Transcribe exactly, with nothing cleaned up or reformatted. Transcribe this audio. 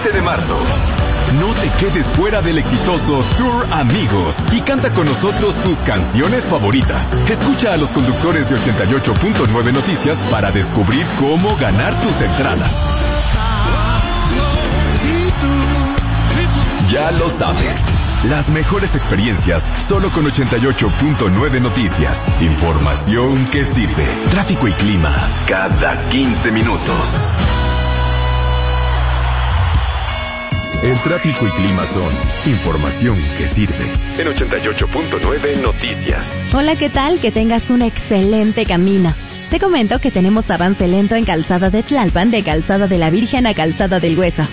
veinte de marzo. No te quedes fuera del exitoso Tour Amigos y canta con nosotros tus canciones favoritas. Escucha a los conductores de ochenta y ocho punto nueve Noticias para descubrir cómo ganar tus entradas. Ya lo sabes, las mejores experiencias solo con ochenta y ocho punto nueve Noticias. Información que sirve. Tráfico y clima cada quince minutos. El tráfico y clima son información que sirve. En ochenta y ocho punto nueve Noticias. Hola, ¿qué tal? Que tengas un excelente camino. Te comento que tenemos avance lento en Calzada de Tlalpan, de Calzada de la Virgen a Calzada del Hueso.